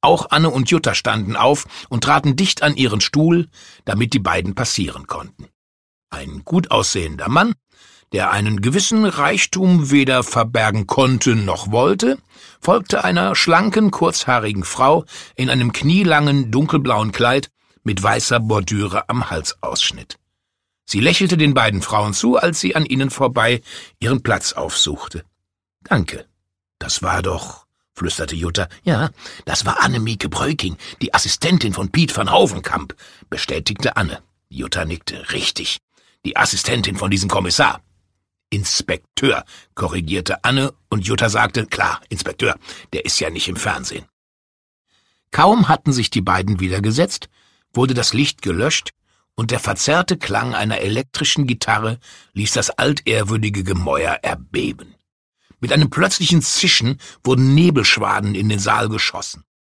Auch Anne und Jutta standen auf und traten dicht an ihren Stuhl, damit die beiden passieren konnten. Ein gut aussehender Mann, der einen gewissen Reichtum weder verbergen konnte noch wollte, folgte einer schlanken, kurzhaarigen Frau in einem knielangen, dunkelblauen Kleid mit weißer Bordüre am Halsausschnitt. Sie lächelte den beiden Frauen zu, als sie an ihnen vorbei ihren Platz aufsuchte. »Danke. Das war doch«, flüsterte Jutta. »Ja, das war Annemieke Breuking, die Assistentin von Piet van Hovenkamp«, bestätigte Anne. Jutta nickte. »Richtig. Die Assistentin von diesem Kommissar.« »Inspekteur«, korrigierte Anne, und Jutta sagte, »Klar, Inspekteur, der ist ja nicht im Fernsehen.« Kaum hatten sich die beiden wieder gesetzt, wurde das Licht gelöscht, und der verzerrte Klang einer elektrischen Gitarre ließ das altehrwürdige Gemäuer erbeben. Mit einem plötzlichen Zischen wurden Nebelschwaden in den Saal geschossen.